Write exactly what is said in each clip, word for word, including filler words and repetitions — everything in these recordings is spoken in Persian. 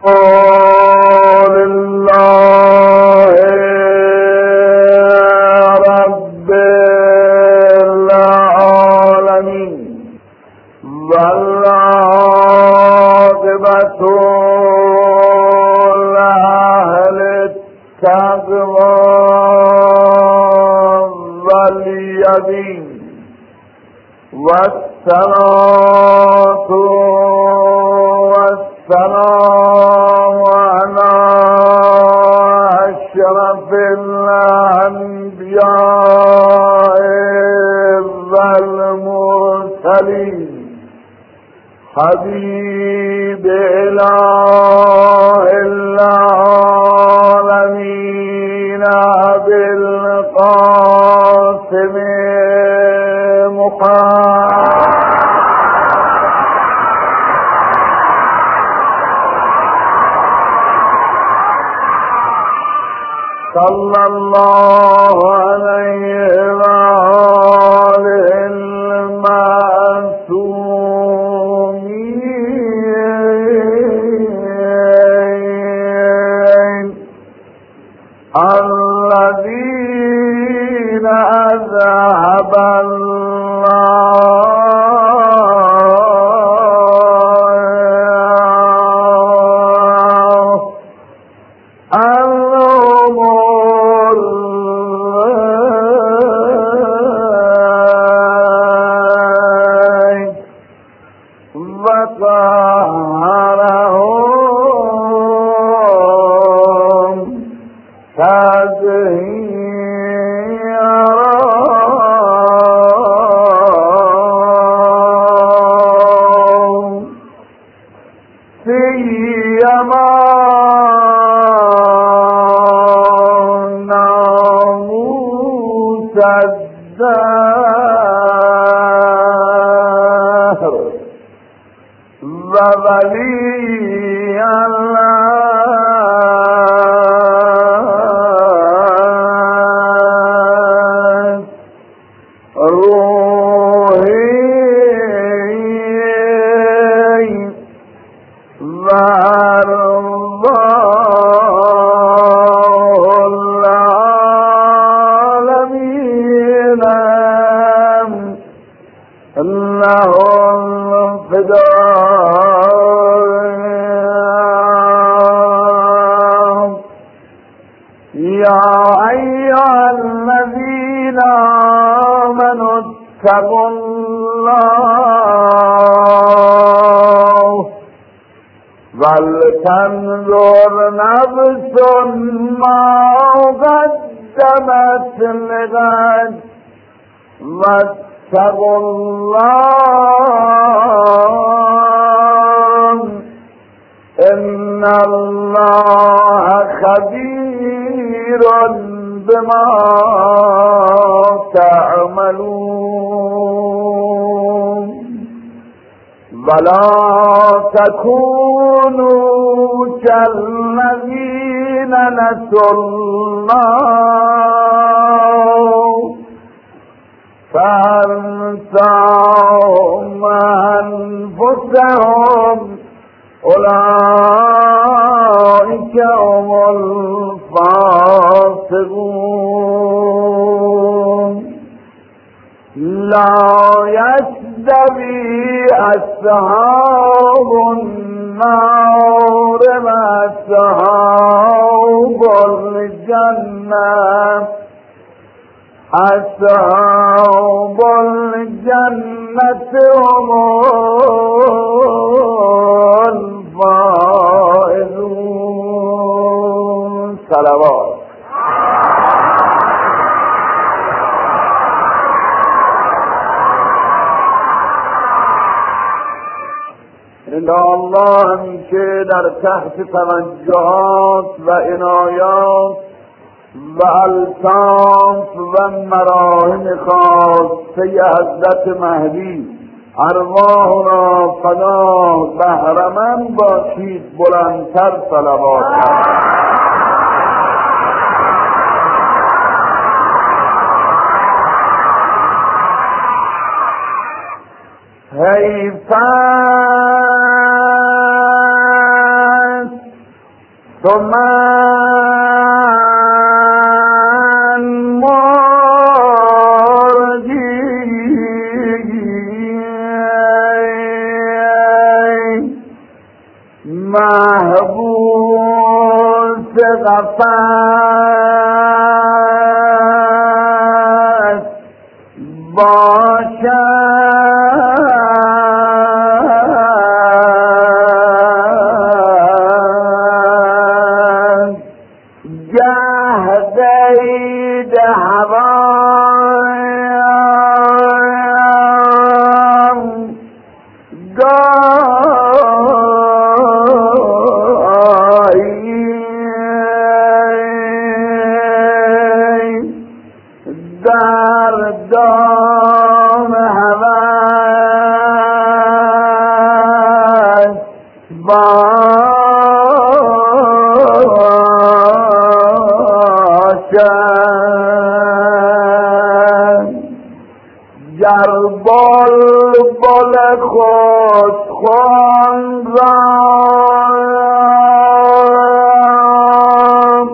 لله رب العالمين والعاقبة لأهل التقوى واليقين والصلاة والسلام على أشرف الأنبياء والمرسلين حبيب إله العالمين أبي القاسم محمد صلى الله عليه وآله المعصومين الذين أذهب وولي الله روحي وأرواح العالمين لهم فداء يا أيها الذين آمنوا اتقوا الله ولتنظر نفس ما قدمت لغد واتقوا الله إن الله خبير بما تعملون ولا تكونوا كالذين نسوا الله فأنساهم أنفسهم أولئك هم الفاسقون لا يستوي أصحاب النار وأصحاب الجنة أصحاب الجنة هم الفائزون صلوات ان الله همیشه در تحت توجهات و عنایات و الطاف و مراهم خاصه حضرت مهدی ارواحنا پناه بهرمند باشید. بلندتر صلوات حیف است تو من مرگی محبوس قفس باشد گه دید هوایم گاهی در دام هوس باشد گر بلبل خود خواندم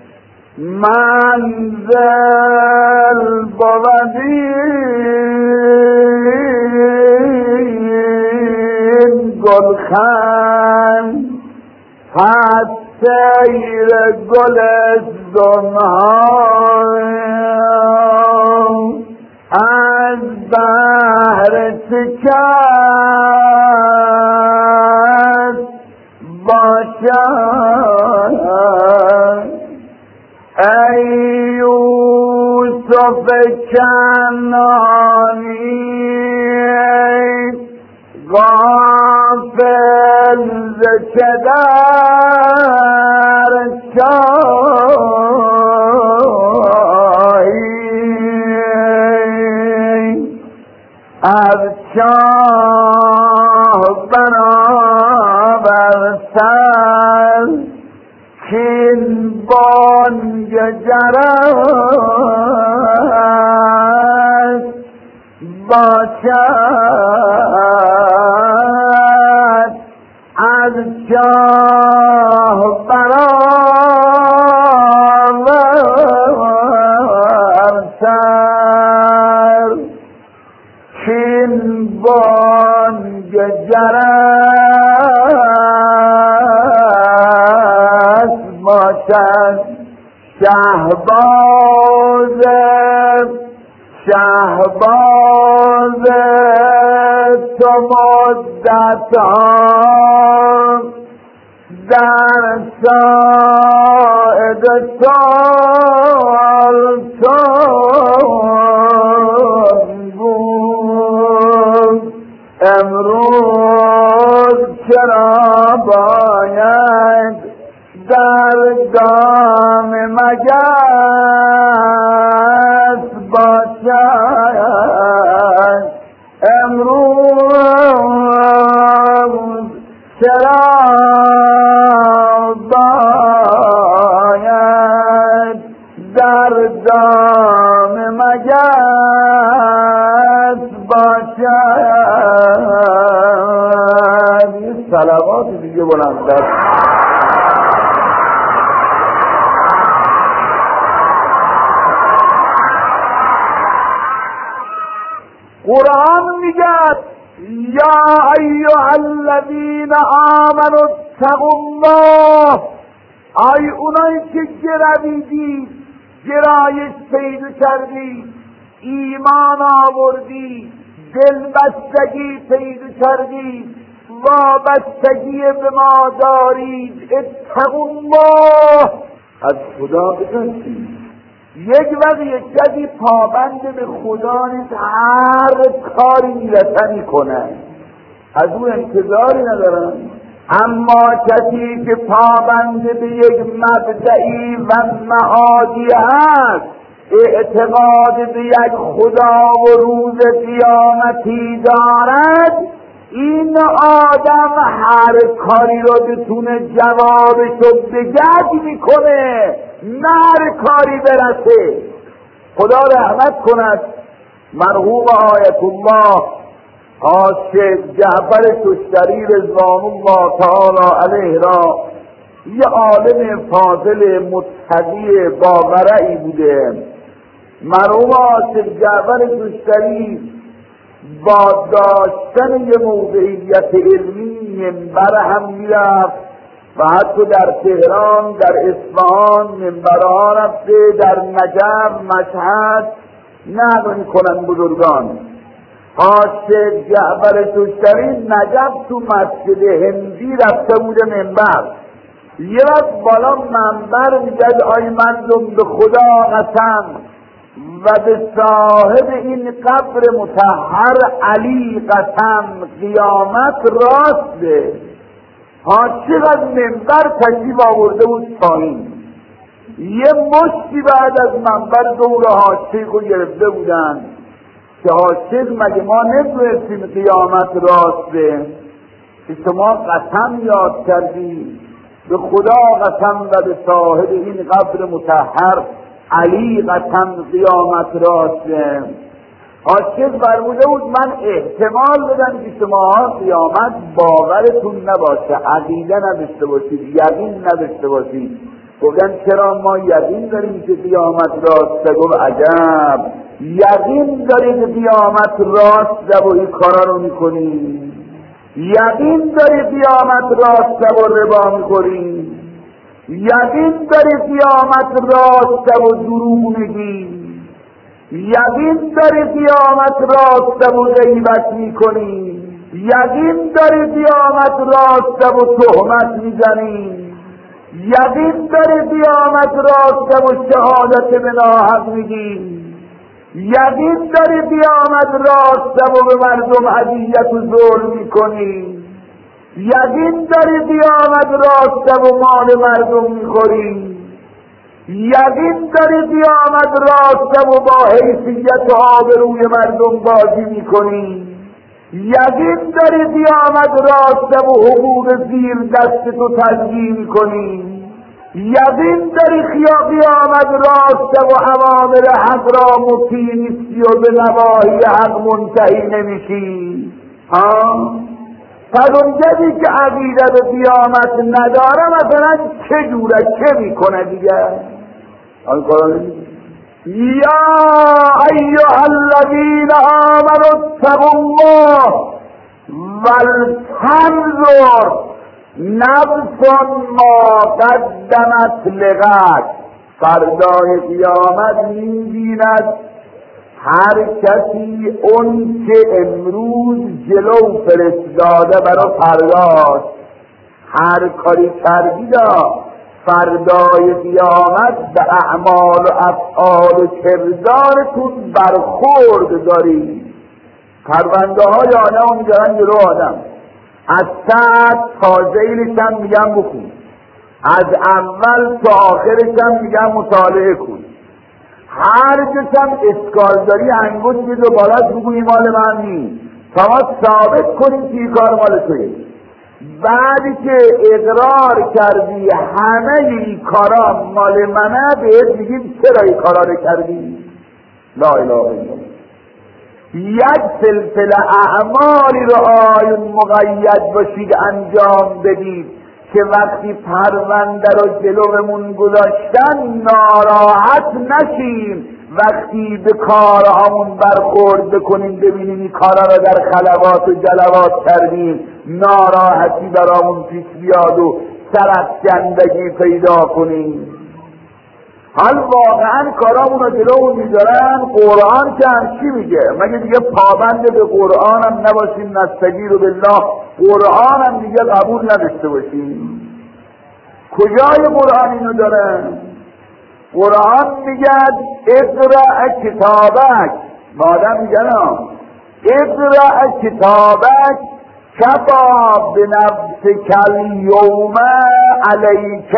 منزل بودی گلخن پس سیر گلستان‌ها از بهر شکست باشد ای یوسف کنعانی غافل ز چه در چاهی از چاه برآور سر کین بانگ جرس باشد از چاه برآور سر کین بانگ جرس باشد شهباز شهباز تو مدت‌ها در ساعد سلطان بود امروز چرا باید در دام مگس باشد امروز چرا باید در دام مگس باشد یه صلوات دیگه بلندتر قرآن میگه یا ایها الذین آمنوا اتقوا الله ای اونایی که گرویدی گرایش پیدا کردی ایمان آوردی دلبستگی پیدا کردی وابستگی به ما دارید اتقوا الله از خدا بترسید یک وقت یک کسی پابند به خدا نیست هر کاری میرسه میکنه از او انتظاری ندارن اما کسی که پابند به یک مبدئی و معادی هست اعتقاد به یک خدا و روز قیامتی دارد این آدم هر کاری رو بتونه جوابشو بگرد میکنه نه هر کاری برسه. خدا رحمت کند مرحوم آیت الله حاج جعفر کشتری رضوان الله تعالی علیه را یه عالم فاضل متقی باورعی بوده. مرحوم عاشق جعفر دوستری با داشتن یه موقعیت علمی منبر هم میرفت و حتی در تهران، در اصفهان منبرها رفته، در نجف، مشهد نقل میکنن بزرگان. عاشق جعفر دوستری نجف تو مسجد هندی رفته بوده منبر. یه وقت بالا منبر میگد آی مردم به خدا قسم و به صاحب این قبر مطهر علی قسم قیامت راسته. عاشق از منبر تشریف آورده بود پایین. یه مشتی بعد از منبر دور عاشق رو گرفته بودن که عاشق مگه ما نمیدونستیم قیامت راسته؟ که شما قسم یاد کردی، به خدا قسم و به صاحب این قبر مطهر علی قسم قیامت راسته. عاشق فرموده بود من احتمال بدم که شما قیامت باورتون نباشه، عقیده نداشته باشید، یقین نداشته باشید. گفتن چرا ما یقین داریم که قیامت راسته؟ گفت عجب، یقین دارید قیامت راسته و این کارا رو میکنید؟ یقین داری قیامت راسته و ربا میخوری؟ یقین داری قیامت راسته و دروغ میگی؟ یقین داری قیامت راسته و غیبت میکنی؟ یقین داری قیامت راسته و تهمت میزنی؟ یقین داری قیامت راسته و شهادت به ناحق میگی؟ یقین داری قیامت راسته و به مردم اذیت و ظلم میکنی؟ یقین داری قیامت راسته و مال مردم میخوری؟ یقین داری قیامت راسته و با حیثیت و آبروی مردم بازی میکنی؟ یقین داری قیامت راسته و حقوق زیر دست تو تضییع میکنی؟ یقین داری خیا قیامت راسته و اوامر حق را مطیع نیستی و به نواهی حق منتهی نمیشی؟ ها؟ پس اونجایی که عقیده به قیامت نداره مثلا چه جوره چه میکنه دیگه؟ آن قرآن یا ایها الذین آمنوا اتقوا الله ولتنظر نفس ما قدمت لغد. فردای قیامت می‌بیند هر کسی اون که امروز جلو فرستاده برای فرداست. هر کاری کردی دا فردای قیامت به اعمال و افعال و کردارتون برخورد داری. پرونده های آدم می‌ذارن جلو آدم، از ساعت تا زیلش هم میگم بکن، از اول تا آخرش هم میگم مطالعه کن، هر جس هم اسکال داری انگشت رو بالات بگوی مال من نیست تا ما ثابت کنیم که این کار مال توی. بعدی که اقرار کردی همه این کارا مال منه بهت میگیم چرا این کارا رو کردی؟ لا اله الا الله. یک سلسله اعمالی رو آیون مقید باشید انجام بدید که وقتی پرونده رو جلومون گذاشتن ناراحت نشیم، وقتی به کارهامون برخورد بکنیم ببینیم این کارا رو در خلوات و جلوات کردیم ناراحتی برامون پیش بیاد و سرفکندگی پیدا کنیم. حال واقعا کارامون رو جلومون میذارن. قرآن که هم چی میگه؟ مگه دیگه پابند به قرآن هم نباشیم؟ نستجیر بالله قرآن هم دیگه قبول نداشته باشیم؟ کجای قرآن اینو داره؟ قرآن میگه اقرأ کتابک. بعدم میگن اقرأ کتابک کفی بنفسک الیوم علیک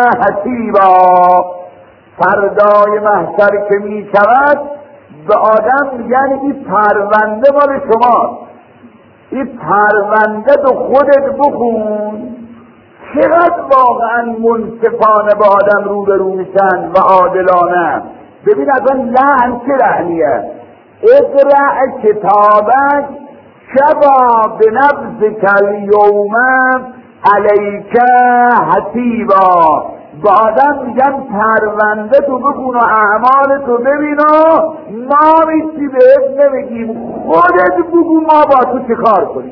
حسیبا. فردای محشر که می شود به آدم میگن این پرونده مال شماست، این پرونده تو خودت بخون. چقدر واقعا منصفانه با آدم رو به رو میشن و عادلانه. ببین اصلا لحن چه لحنیه؟ اقرأ کتابک کفی بنفسک الیوم علیک حسیبا. با آدم میگن پرونده تو بخون و اعمال تو ببین و ما میچی بهت نمیگیم، خودت بگو ما با تو چه کار کنیم.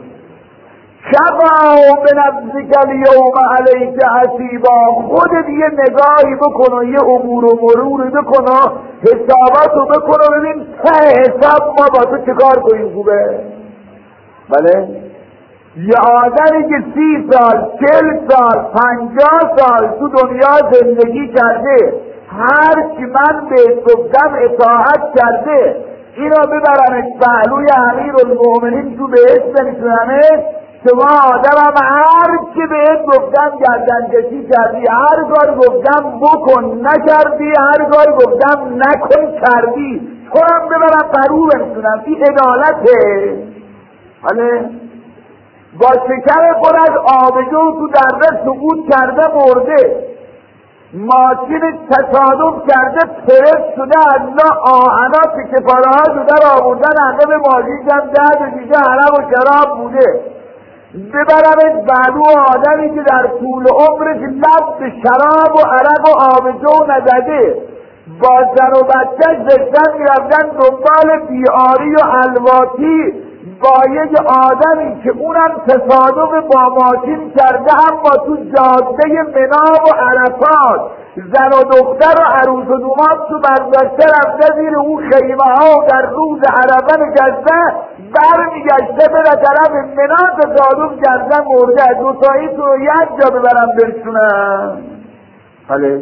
کفا بنفسک الیوم علیک حسیبا. خودت یه نگاهی بکن و یه امور و مروری بکن و حساباتو بکن و ببین ته حساب ما با تو چه کار کنیم. خوبه؟ بله؟ یه آدمی که سی سال، چل سال، پنجاه سال تو دنیا زندگی کرده، هر چی من به گفتم اطاعت کرده، اینا ببرنش پهلوی امیرالمؤمنین تو بهشت نمیتونمش. شما آدمم هر چی بهت گفتم گردنکشی کردی، هر کار گفتم بکن نکردی، هر کار گفتم نکن کردی، تو هم ببرم پهلو نمیتونم. این عدالته. حاله با شکر خود از آبجو تو دره سقوط کرده مرده، ماشین تصادف کرده پرس شده، الله آهنا تکه پاره ها رو در آوردن عقب ماشین هم ده و دیگه عرق و شراب بوده. ببرمش بعدو آدمی که در طول عمرش لب به شراب و عرق و آبجو نزده، با زن و بچهش داشتن میرفتن دنبال بیاری و الواتی، با یک آدمی که اونم تصادف با ماشین کرده، اما تو جاده منا و عرفات زن و دختر و عروس و دومات تو برداشته رفته زیر اون خیمه ها و در روز عرفه نشسته، بر میگشته به طرف منا تصادف کرده مرده. دوتایی تو رو یک جا ببرم برسونم. بله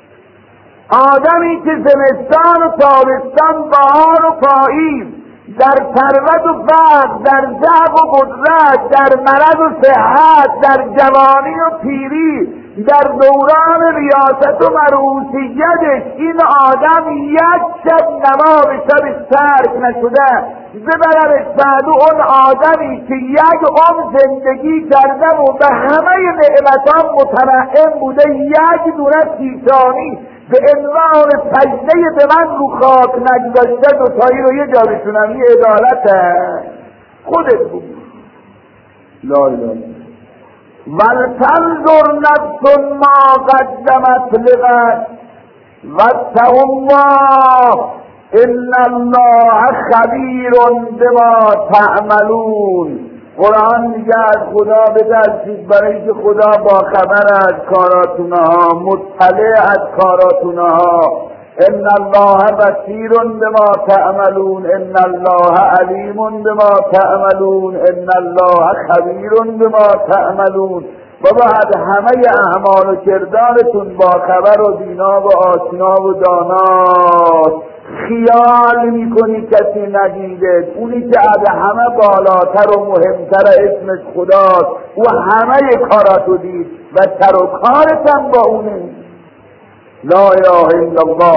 آدمی که زمستان و تابستان، بهار و پاییز، در ثروت و فقر، در ضعف و قدرت، در مرض و صحت، در جوانی و پیری، در دوران ریاست و مروسیتش، این آدم یک شب نماز شبش ترک نشده، ببرمش بعد اون آدمی که یک عمر زندگی کرده و به همه نعمتان متنعم بوده، یک دونه پیشانی به عنوان سجده به من رو خاک نگذاشته، دوتایی رو یه جا بشونم. یه عدالته. خودت بگو. لا اله ولتنظر نفس ما قدمت لغد واتقوا الله ان الله خبیر بما تعملون. قرآن میگه از خدا بترسید، برای اینکه خدا با خبر از کاراتونها، مطلع از کاراتونها. ان الله بصیر بما تعملون ان الله علیم بما تعملون ان الله خبیر بما تعملون. و بعد همه اعمال و کردارتون با خبر و بینا و آشنا و داناست. خیال میکنی کسی ندیده، اونی که از همه بالاتر و مهمتر اسمش خداست و همه کاراتو دید و تر و کارتم با اونه. لا اله الا الله.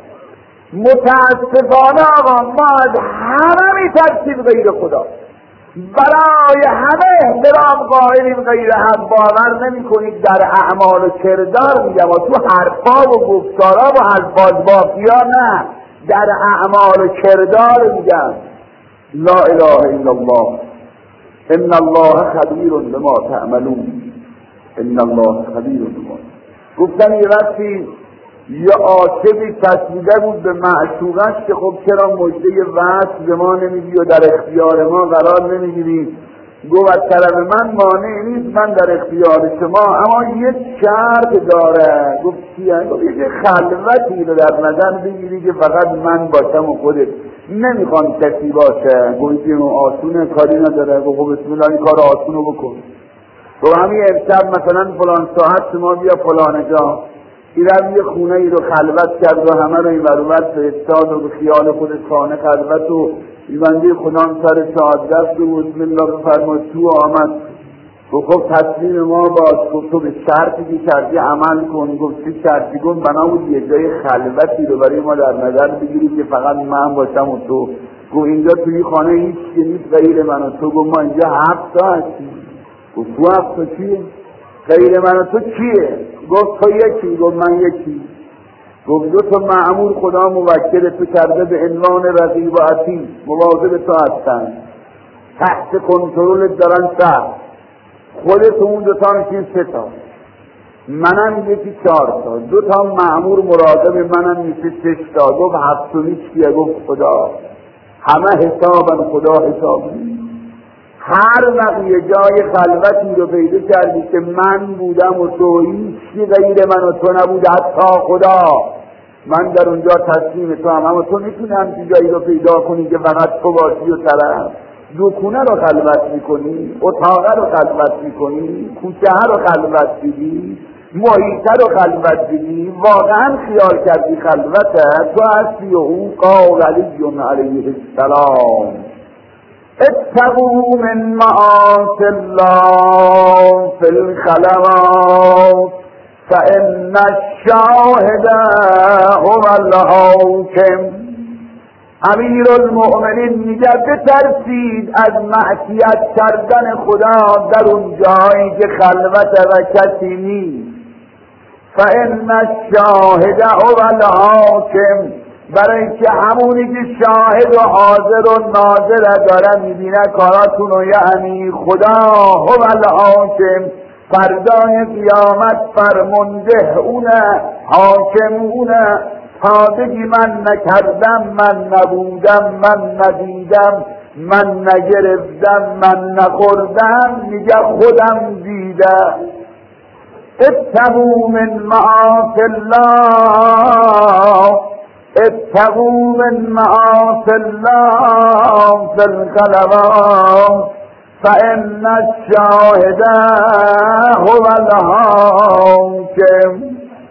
متاسفانه آقا ما از همه میترسیم غیر خدا، برای همه احترام قائلیم، غیر حق باور نمی کنید. در اعمال و کردار میگم و تو حرفا و گفتارا و الفاظ بافیا نه، در اعمال و کردار میگم. لا اله الا الله ان الله خبیر بما تعملون ان الله خبیر بما. گفتن یه وقتی یه عاشقی تصمیده بود به معشوقش که خب چرا مژده وصل به ما نمیدی و در اختیار ما قرار نمیگیری؟ گفت از طرف من مانع نیست، من در اختیار شما، اما یه شرط داره. گفت چیه؟ گفت یه خلوتی رو در نظر بگیری که فقط من باشم و خودت، نمیخوام کسی باشه. گفت این آسونه، کاری نداره. گفت خب بسم الله این کار آسونو بکن. تو همین امشب مثلا فلان ساعت شما بیا فلان جا، ایرم یه خونه ای رو خلوت کرد و همه رو این بروت فرستاد و به خیال خودش خانه خلوت و ایوندی خدام سر ساعت دست و بسم الله بفرماد تو آمد. گفت خب تصمیم ما باز. گفت تو به شرطی که کردی عمل کن. گفت چه شرطی؟ گفت بنا بود یه جای خلوتی رو برای ما در نظر بگیری که فقط من باشم و تو. گفت اینجا توی خانه هیچ که نیست غیر من و تو. گفت ما اینجا هفت تا هستیم. گفت تو هفت تا چیه؟ غیر من و تو چیه؟ گفت تو یکی. گفت من یکی. گفت دو تا مأمور خدا موکل تو کرده به عنوان رقیب و عتید، مواظب تو هستن، تحت کنترل دارن سر. خودت اون دوتا میشین سه تا، منم یکی چهار تا، دو تا مأمور مراقب منم میشه شش تا، گفت هفتمی چیه؟ گفت خدا. همه حسابن، خدا حساب نیست. هر وقت یه جای خلوتی رو پیدا کردی که من بودم و تو، هیچی غیر من و تو نبود، حتی خدا، من در اونجا تسلیم تو هم. اما تو میتونی همچی جایی رو پیدا کنی که فقط تو باشی و طرف دکونه رو خلوت میکنی، اتاقه رو خلوت میکنی، کوچه رو خلوت دیدی، محیطه رو خلوت دیدی، واقعا خیال کردی خلوته تو هستی و او قال علی علیه السلام اتقوا من معاصی الله فی الخلوات فإن الشاهد هو الحاکم. امیر المؤمنین میگه بترسید از معصیت کردن خدا در اون جایی که خلوت و کسی نیست. فإن الشاهد هو الحاکم، برای که همونی که شاهد و حاضر و ناظر داره میبینه کاراتون رو، یعنی خدا هو الحاکم، فردای قیامت فرمانده اونه، حاکم اونه. تا بگی من نکردم، من نبودم، من ندیدم، من نگرفتم، من نخوردم، میگه خودم دیده. اتقوا من معاصی الله، اتقوا من معاصی الله فی الخلوات فإن الشاهد هو الحاکم.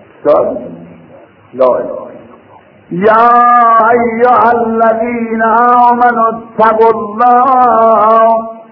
لا اله یا ایها الذین آمنوا اتقوا الله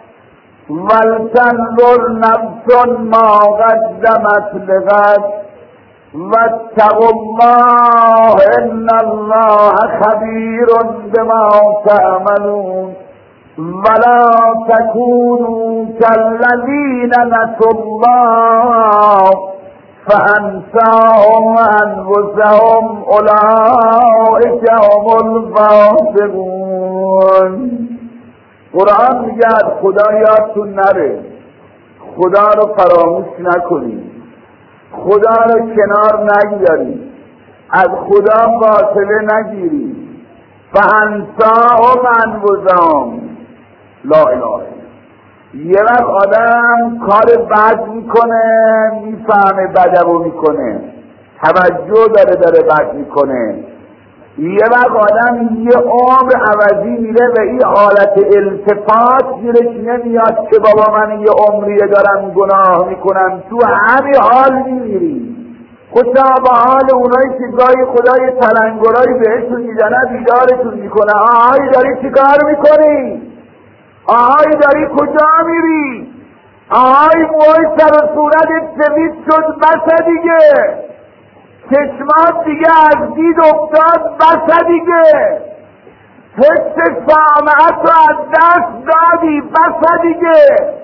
ولتنظر نفس ما قدمت لغد واتقوا الله ان الله خبیر بما تعملون ولا تكونوا كالذين نسوا الله فأنساهم أنفسهم أولئك هم الفاسقون. قرآن میگه از خدا یادتون نره، خدا رو فراموش نکنید، خدا رو کنار نگذارید، از خدا فاصله نگیرید. فأنساهم أنفسهم. لا اله. یه وقت آدم کار بد میکنه، میفهمه بدو میکنه، توجه داره داره بد میکنه. یه وقت آدم یه عمر عوضی میره و این حالت التفات گیرش نمیاد که بابا من یه عمریه دارم گناه میکنم، تو همین حال میمیری. خوشا با حال اونایی که گاهی خدای تلنگرایی بهشون میزنه بیدارشون میکنه. آهای داری چی کار میکنی؟ آهای داری کجا میری؟ آهای موی سر و صورتت سفید شد، بسه دیگه، چشمات دیگه از دید افتاد، بسه دیگه، حس سامعت رو از دست دادی، بسه دیگه،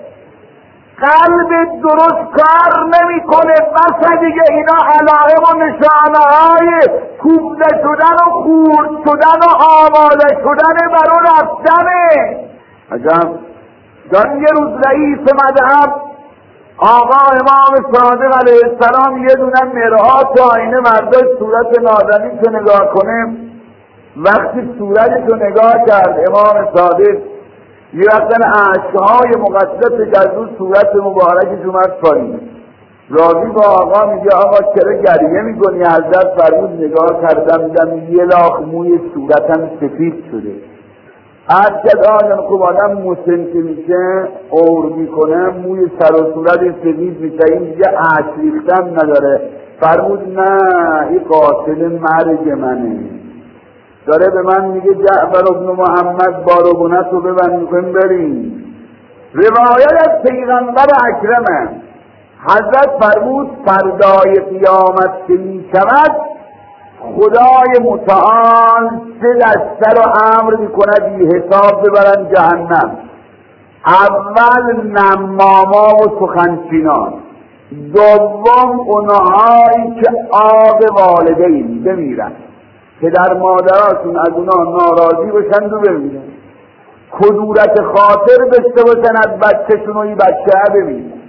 قلبت درست کار نمیکنه، بسه دیگه. اینا علائم و نشانه های کوفته شدن و خورد شدن و آماده شدن برای رفتنه. عجب. در یه روز رئیس مذهب آقا امام صادق علیه السلام یه دونه مرآت و آینه مرداش صورت نازنین رو نگاه کنه. وقتی صورتش رو نگاه کرد امام صادق، یه وقتا اشکهای مقدسش از اون صورت مبارکش اومد پایین. راضی با آقا میگه آقا چرا گریه میکنی؟ حضرت فرمود نگاه کردم دیدم یه لاخ موی صورتم سفید شده. هر کد آدم خوب آدم مسن که میشه اور میکنه موی سر و صورت سفید میشه، این دیگه اشک ریختن نداره. فرمود نه این قاتل مرگ منه. داره به من میگه جعفر ابن محمد بارگونت رو ببند میکنیم بریم. روایت از پیغمبر اکرمه. حضرت فرمود فردای قیامت که میشود خدای متعال سه دسته رو امر میکنه بی حساب ببرن جهنم. اول نماما و سخنچینان، دوم اونهایی که آب والدین بمیرن، پدر مادراشون از اونا ناراضی باشند و بمیرن، کدورت خاطر داشته باشن از بچهشون و این بچه بمیرن.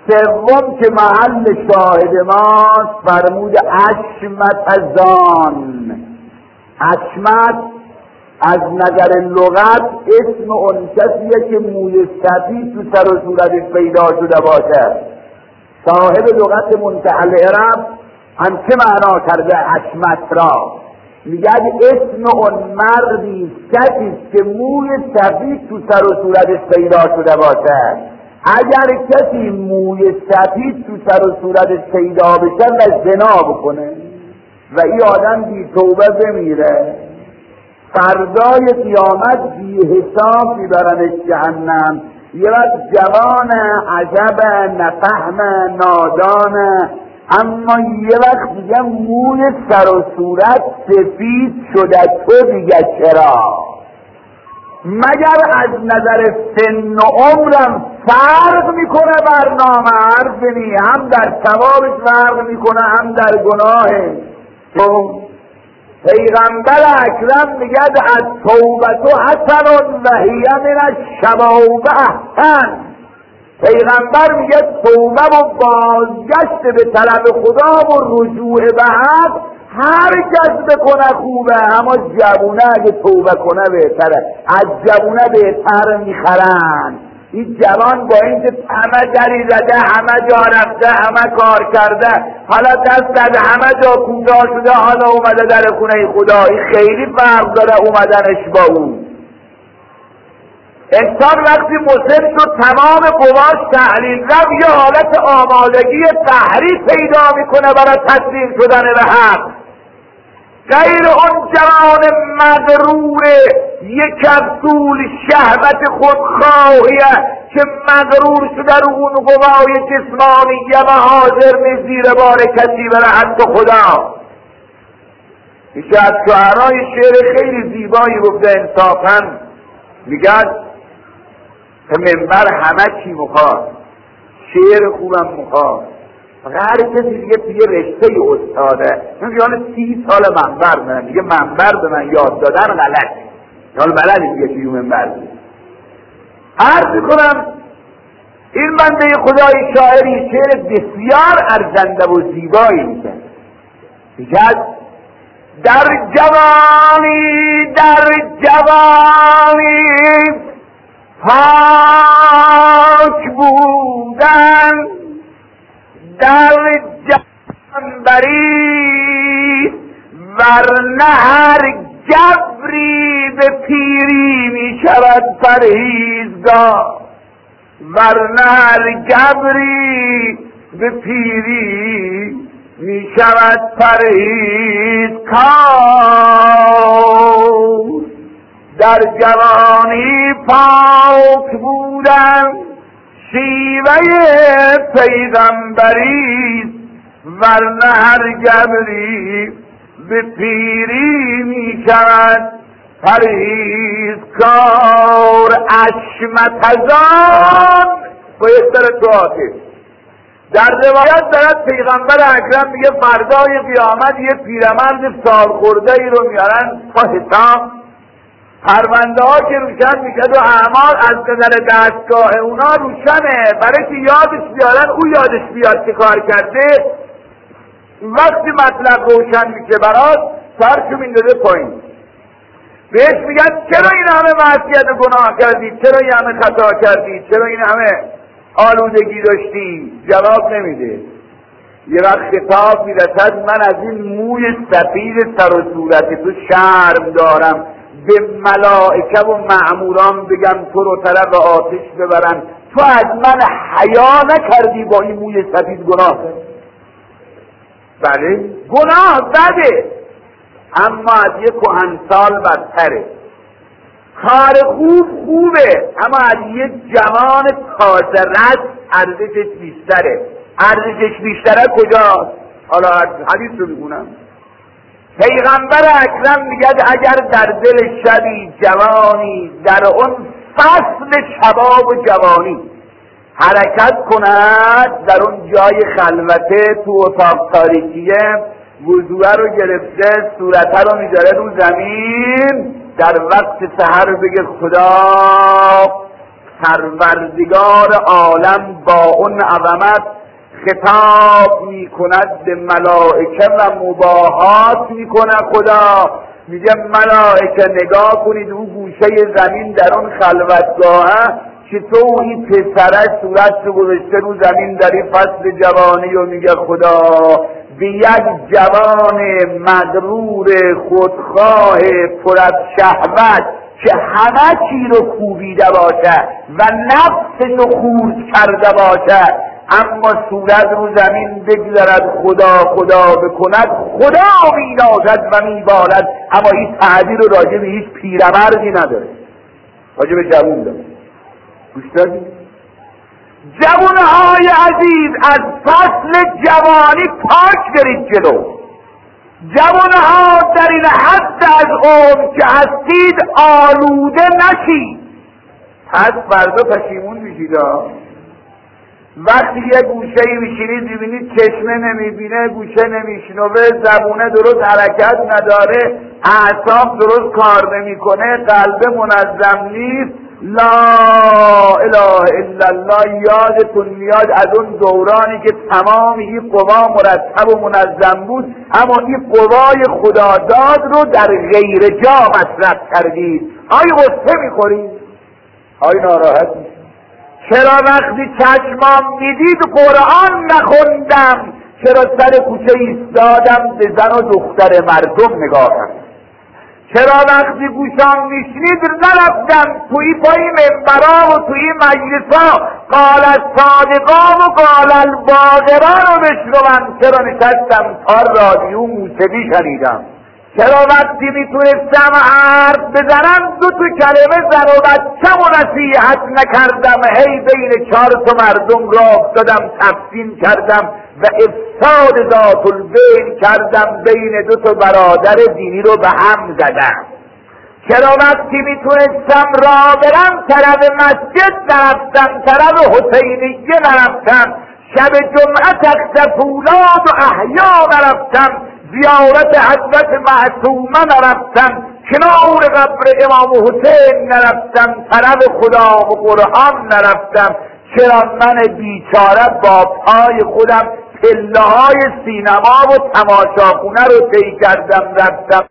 سوم که محل شاهد ماست فرمود اشمت ازان. اشمت از نظر لغت اسم اون کسیه که موی سفید تو سر و صورتش پیدا شده باشه. صاحب لغت منتحل عرب هم چه معنا کرده اشمت را؟ میگه اسم اون مردی کسی که موی سفید تو سر و صورتش پیدا شده باشه. اگر کسی موی سفید تو سر و صورتش پیدا بشه و زنا بکنه و این آدم بی توبه بمیره، فردای قیامت بی حساب میبرنش جهنم. یه وقت جوان عجب نفهم نادان، اما یه وقت دیگه موی سر و صورت سفید شده، تو دیگه چرا؟ مگر از نظر سن و عمرم فرق میکنه برنامه حرف نی، هم در ثوابش فرق میکنه هم در گناهش. تو پیغمبر اکرم میگه از توبتو حسن و هی من الشباب احسن. پیغمبر میگه توبه و بازگشت به طلب خدا و رجوع به حق هر کس بکنه خوبه، اما جوونه اگه توبه کنه بهتره. از جوونه بهتر میخرن. این جوان با اینکه همه دری زده، همه جا رفته، همه کار کرده، حالا دست زده، همه جا کوتاه شده، حالا اومده در خونه خدا. این خیلی فرق داره اومدنش با اون. انسان وقتی مسلم شد تمام قواش تحلیل رفت، یه حالت آمادگی تحریف پیدا میکنه برای تسلیم شدن به حق. غیر اون جوان مغرور یک کپسول شهوت خودخواهیه که مغرور شده رو اون قوای جسمانیه و حاضر نیست زیر بار کسی بره حتی خدا. میشه از شعرهای شعر خیلی زیبایی گفته انصافا، میگه که منبر همه چی مخواد، شعر خوبم مخواد، هر کسی دیگه توی رشته استاده. من یعنی سی سال منبر من دیگه منبر به من یاد دادن غلط، یعنی بلدی دیگه توی منبر دیگه. عرض میکنم این بنده خدای شاعری شعر بسیار ارزنده و زیبایی میگه. میگه در جوانی در جوانی پاک بودن، در جنبری ورنه هر جبری به پیری می شود پرهیزگار، ورنه هر جبری به پیری می شود پرهیزکار. در جوانی پاک بودن شیوه پیغمبری، ورنه هر جبری به پیری می شود پرهیزکار. اشمتزان باید در تو آتش. در روایت دارد پیغمبر اکرم میگه فردای قیامت یه پیرمرد سال خورده ای رو میارن تا حساب، پرونده ها که روشن میشد و اعمال از نظر دستگاه اونا روشنه، برای که یادش بیارن او یادش بیاد که کار کرده. وقتی مطلب روشن میشه برات سرشو میندازه پایین، بهش میگن چرا این همه معصیت و گناه کردی، چرا این همه خطا کردی، چرا این همه آلودگی داشتی؟ جواب نمیده. یه وقت خطاب میرسد من از این موی سفید سر و صورت تو شرم دارم، به ملائکه و مأموران بگم تو رو طرف آتش ببرن، تو از من حیا نکردی با این موی سفید گناه کردی. بله گناه بده، اما از یک کهنسال بدتره. کار خوب خوبه، اما از یک جوان تازه رد ارزشش بیشتره. ارزشش بیشتره کجاست؟ حالا حدیث رو بگونم. پیغمبر اکرم میگه اگر در دل شبی جوانی در اون فصل شباب و جوانی حرکت کند، در اون جای خلوته تو اتاق تاریکیه وضوء رو گرفته صورته رو میذاره رو زمین، در وقت سحر بگه خدا پروردگار عالم با اون عظمت خطاب میکند به ملائکه و مباهات میکنه. خدا میگه ملائکه نگاه کنید اون گوشه زمین در اون خلوتگاهه چطور این پسرش صورت رو گذاشته رو زمین در این فصل جوانی و میگه خدا به یک جوان مغرور خودخواه پر از شهوت که همه چی رو کوبیده باشه و نفسش رو خورد کرده باشه اما صورت رو زمین بگذارد خدا خدا بکند، خدا مینازد و میبالد، اما این تعبیر رو راجع به هیچ پیرمردی نداره، راجع به جوون داره. گوش دادید؟ جوانهای عزیز از فصل جوانی پاک برید جلو. جوانها در این حد از عمر که هستید آلوده نشید، پس فردا پشیمون میشید. وقتی یه گوشه میشینید میبینید چشمه نمیبینه، گوشه نمیشنوه، زبونه درست حرکت نداره، اعصاب درست کار نمیکنه، قلب منظم نیست، لا اله الا الله یادتون میاد از اون دورانی که تمام این قوا مرتب و منظم بود اما این قوای خداداد رو در غیر جا مصرف کردید. آیا غصه میخورید؟ آیا ناراحت میشید؟ چرا وقتی چشمام میدید قرآن نخوندم؟ چرا سر کوچه ایستادم به زن و دختر مردم نگاه کردم؟ چرا وقتی گوشام میشنید نرفتم توی پای منبرا و توی مجلسا قال الصادقان و قال الباقران رو بشنوم؟ چرا نشستم تا رادیو موسیقی شنیدم؟ چرا وقتی میتونستم حرف بزنم دو تا کلمه زن و بچم و نصیحت نکردم، هی بین چهار تا مردم را افتادم تفصیل کردم و افساد ذات البین کردم، بین دو تا برادر دینی رو به هم زدم؟ چرا وقتی میتونستم را برم طرف مسجد نرفتم، طرف حسینیه نرفتم، شب جمعه تخت فولاد و احیا نرفتم، زیارت حضرت معصومه نرفتم، کنار قبر امام حسین نرفتم، طرف خدا و قرآن نرفتم؟ چرا من بیچاره با پای خودم پله های سینما و تماشاخونه رو طی کردم رفتم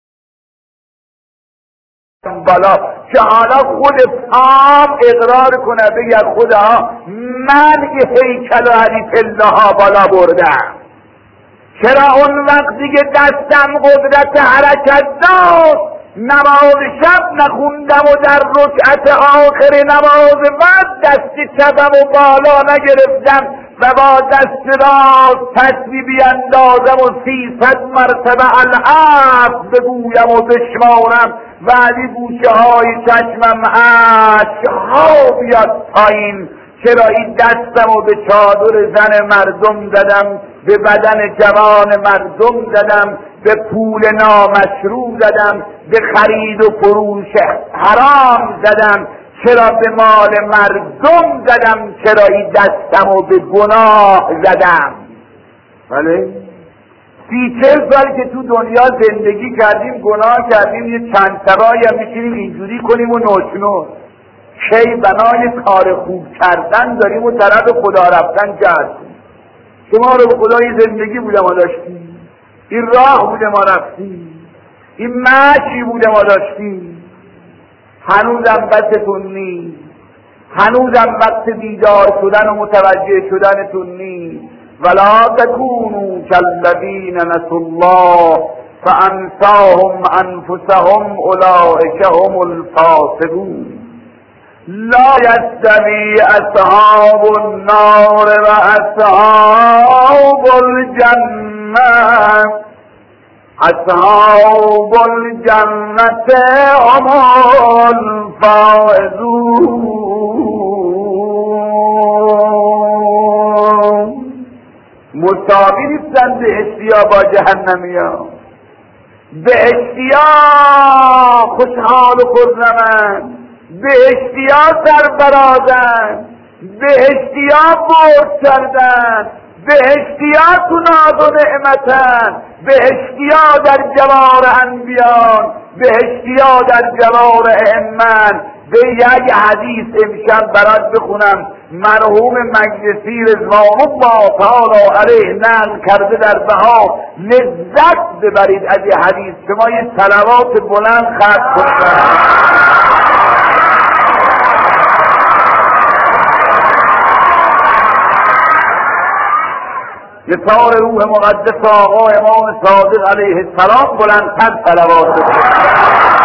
بالا که حالا خود پام اقرار کنه بگه خدا من یه هیکل و علی پله ها بالا بردم؟ چرا اون وقتی که دستم قدرت حرکت داشت نماز شب نخوندم و در رکعت آخر نماز بعد دست چپم و بالا نگرفتم و با دست راست تسبیح بیندازم و سیصد مرتبه الحق بگویم و بشمارم و علی گوشه های چشمم اشک‌ها بیاد پایین؟ چرا این دستم و به چادر زن مردم زدم، به بدن جوان مردم زدم، به پول نامشروع زدم، به خرید و فروش حرام زدم؟ چرا به مال مردم زدم؟ چرا این دستم و به گناه زدم؟ بله سی چل سال که تو دنیا زندگی کردیم، گناه کردیم، یه چند سبایی هم میشینیم اینجوری کنیم و نوچنو کی بنای کار خوب کردن داریم و طرف خدا رفتن جهد کنیم. شما رو به خدای زندگی بوده ما داشتیم، این راه بوده ما رفتیم، این مشی بوده ما داشتیم، هنوزم بستون نیست، هنوزم وقت بیدار شدن و متوجه شدنتون نیست. ولا تکونوا کالذین نسوا الله فانساهم انفسهم اولئک هم الفاسقون. لا يستوي اصحاب النار و اصحاب الجنة اصحاب الجنة هم الفائزون. مساوی نیستن بهشتیا با جهنمیا. بهشتیا خوشحال و خرمند، بهشتیا سرفرازن، بهشتیا برد کردن، بهشتیا تو ناز و نعمتن، بهشتیا در جوار انبیان، بهشتیا در جوار ائمه، به یک حدیث امشب برات بخونم. مرحوم مجلسی رضوان الله تعالی علیه نقل کرده در بها، لذت ببرید از این حدیث. شما یه صلوات بلند خرج کنید. یه روح مقدس آقا امام صادق علیه السلام بلندتر صلوات بکنید.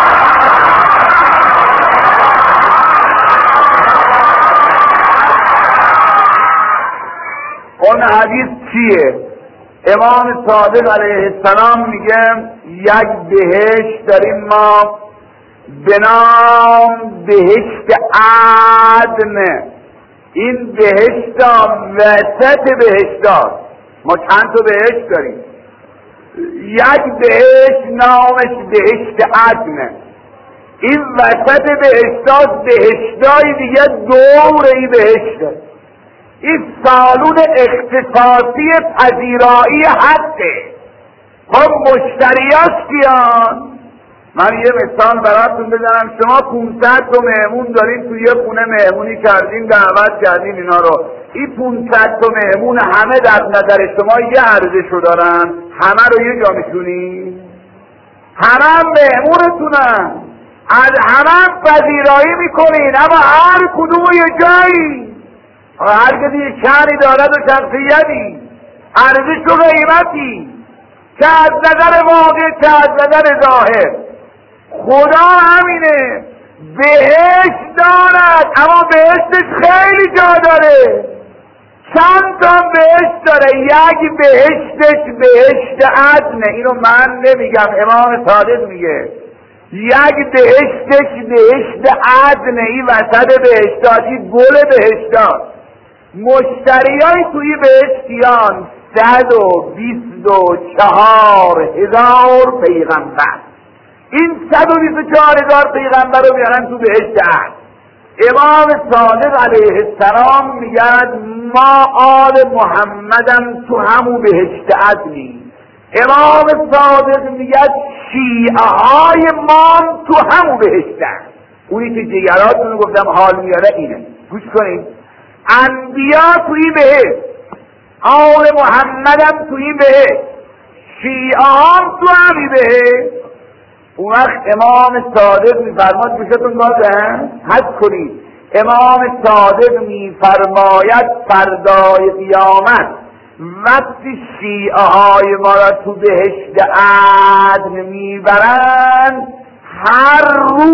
اون حدیث چیه؟ امام صادق علیه السلام میگه یک بهشت داریم ما به نام بهشت عدن. این بهشت وسط بهشت، ما چند تا بهشت داریم. یک بهشت نامش بهشت عدنه. این وسط بهشت بهشتای دیگه دوره ای بهشته. این سالون اختصاصی پذیرایی حقه. خب مشتریاش کیان؟ من یه مثال براتون بزنم. شما پونصد تا مهمون دارین، توی یه خونه مهمونی کردین، دعوت کردین اینا رو. این پونصد تا مهمون همه در نظر شما یه ارزشو دارن؟ همه رو یه جا میشونین؟ همه هم مهمونتونن، از همه هم پذیرایی میکنین، اما هر کدوم یه جایی. هر کسی یه شأنی دارد و شخصیتی، ارزش و قیمتی، چه از نظر واقع چه از نظر ظاهر. خدا همینه، بهشت دارد اما بهشتش خیلی جا داره. چند تا بهشت داره. یک بهشتش بهشت عدنه. اینو من نمیگم، امام صادق میگه. یک بهشتش بهشت عدنه. این وسط بهشتاتی گل بهشتات. مشتریای توی بهشتیان صد و بیست و چهار هزار پیغمبر. این صد و بیست و چهار هزار پیغمبر رو بیارن تو بهشت عدن. امام صادق علیه السلام میگن ما آل محمدم تو همون بهشت عدنی. امام صادق میگن شیعه های ما تو همون بهشت عدن. اونی که جگراتون رو گفتم حال میاره اینه. گوش کنید. انبیا توی بهشت، آل محمدم توی بهشت، شیعه هم تو همی بهشت. اون وقت امام صادق میفرماد، گوشتون بازه حد کنید، امام صادق میفرماید فردای قیامت وقتی شیعه های ما را تو بهشت عدن میبرند، هر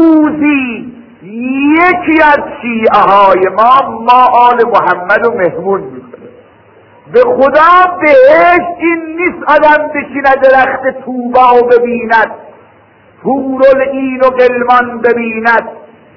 روزی یکی از شیعه های ما ما آل محمد و مهمون میکنه. به خدا بهشت این نیست آدم بشینه درخت طوبا و ببیند، حورالعین و غلمان ببیند.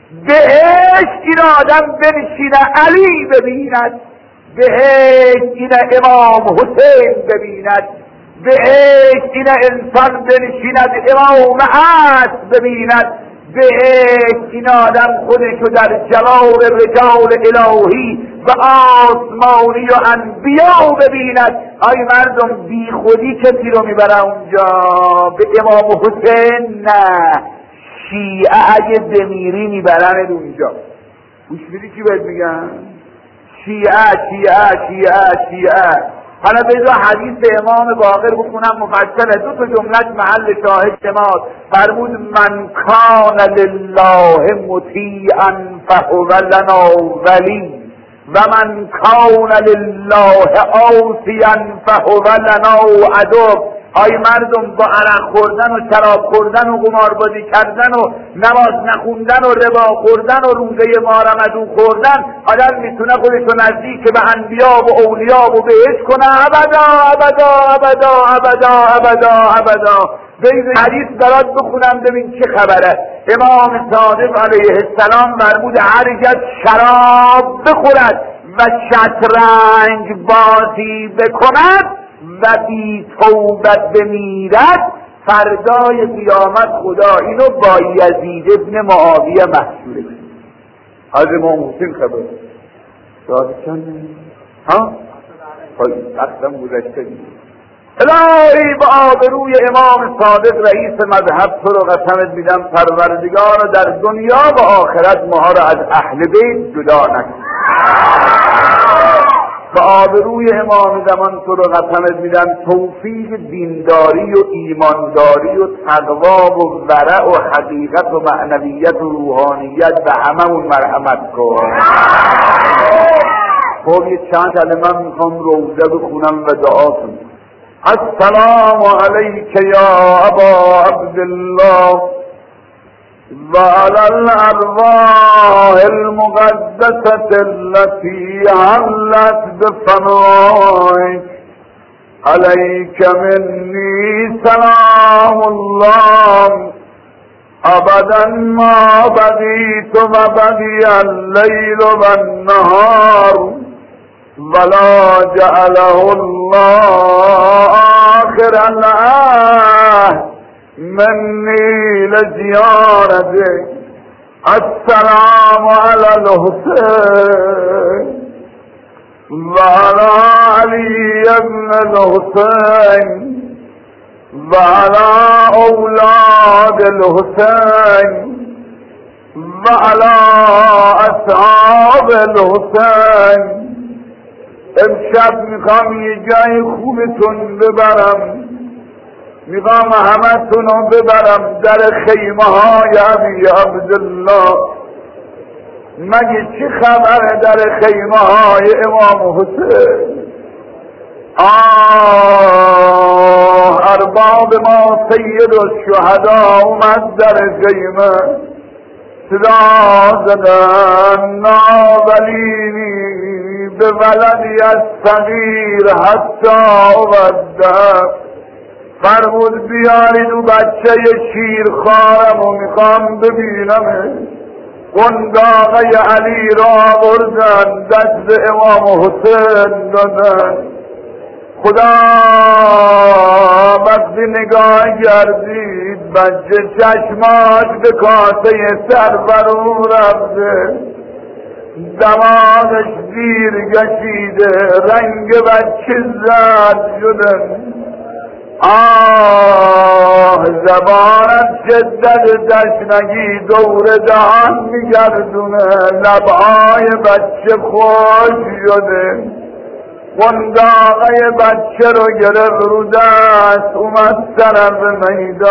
بهشت این آدم بنشینه علی ببیند، بهشت این امام حسین ببیند، بهشت این انسان بنشیند امام عصر ببیند، بهشت این آدم خودشو در جلال رجال الهی و آسمانی و انبیا ببیند. آی مردم بی خودی کسی رو میبره اونجا؟ به امام حسین نه، شیعه اگه بمیری میبرند اونجا. گوش میدی چی بهت میگن؟ شیعه شیعه شیعه شیعه. حالا بذار حدیث امام باقر بخونم مفصله، دو تا جملت محل شاهد ماست. فرمود من کان لله مطیعا فهو لنا ولی و من کان لله عاصیا فهو لنا عدو. آی مردم، با عرق خوردن و شراب خوردن و قماربازی کردن و نماز نخوندن و ربا خوردن و روزه ما رمضان خوردن آدم میتونه خودشو نزدیک به انبیا و اولیا و بهشت کنه؟ ابدا ابدا ابدا ابدا ابدا ابدا. بگید حدیث برات بخونم ببین چه خبره. امام صادق علیه السلام فرمود هر کس شراب بخورد و شطرنج بازی بکند و بی توبت بمیرد، فردای قیامت خدا اینو با یزید ابن معاویه محشوره کنه. از امام حسین خبر شاید چند ها؟ خواهی اصلا گذشته دید. الهی به آبروی امام صادق رئیس مذهب تو رو قسمت میدم پروردگار در دنیا و آخرت ما را از اهل بیت جدا نکن. به آبروی امام زمان تو رو قسمت میدم توفیق دینداری و ایمانداری و تقوا و ورع و حقیقت و معنویت و روحانیت به هممون مرحمت کن. خب یه چند کلمه میخوام روزه بخونم و دعا کنم. السلام علیک یا ابا عبدالله و علی الارواح المقدسة التي حلت بفنائك علیک منی سلام الله ابدا ما بقیت و بقی اللیل و النهار ولا جعله الله آخر العهد مني لزيارتك. السلام على الحسين وعلى علي بن الحسين وعلى أولاد الحسين وعلى أصحاب الحسين. امشب میخوام یه جای خوبتون ببرم، میخوام همتون رو ببرم در خیمه های ابی عبدالله. مگه چی خبره در خیمه های امام حسین؟ آه ارباب ما سید الشهدا اومد در خیمه صدا زدن ناولینی به ولدی از صغیر حتی وده. فرمود بیارید و بچه شیرخوارم و میخوام ببینم. قنداقه علی را بردن دست امام حسین دادن. خدا وقتی نگاه گردید بچه چشماش به کاسه سرور او رفته، دماغش دیر گشیده، رنگ بچه زرد شده. آه زبانت شدت تشنگی دور دهان میگردونه، لبهای بچه خوش شده. قنداقه بچه رو گرفت رو دست اومد طرف میدان.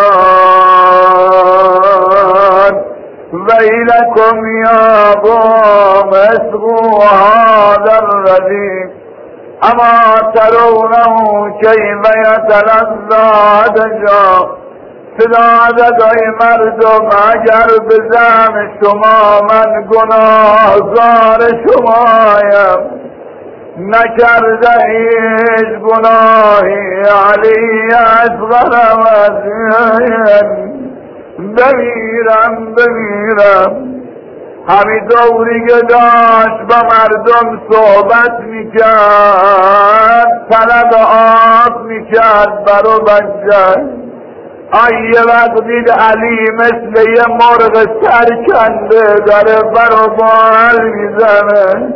ویلکم یا قوم اسقوا هذا الردیء اما ترونه کیف یتلظی عطشا. صدا زد ای مردم اگر به زعم شما من گناهزار شمایم، نکرده هیچ گناهی علی اصغر وزین. بمیرم بمیرم. همین دوری که داشت با مردم صحبت میکرد، طلب آب میکرد برو بچه. آیه وقت دید علی مثل یه مرغ سرکنده داره برو بال میزنه.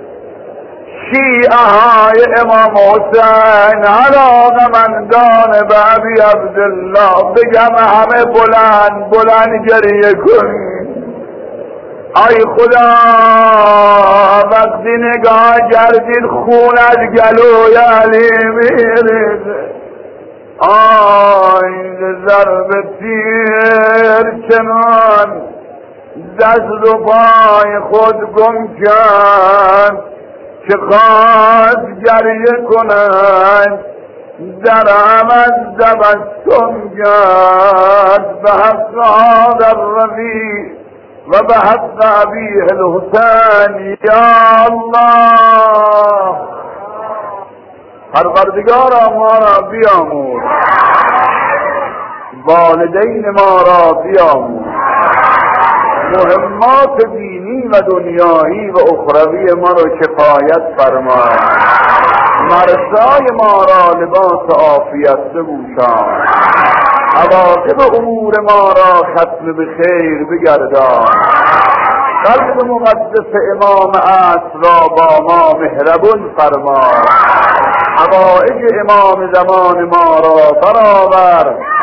شیعه های امام حسین علاقمندان به ابی عبدالله بگم همه بلند بلند گریه کنید. ای خدا وقتی نگاه کردید خون از گلوی علی میریزه. آی ضرب تیر چنان دست و پای خود گم کرد که خواست گریه کنند، در عمد تبسم کرد به حق هذا الرفیع و به حق ابیه الحسین. یا الله پروردگارا ما را بیاموز، والدین ما را بیاموز، مهمات دینی و دنیایی و اخروی ما را کفایت فرما. مرسای ما را لباس عافیت بپوشان، عواقب امور ما را ختم به خیر بگردان. قلب مقدس امام عصر را با ما مهربان فرما. حوائج امام زمان ما را برآور.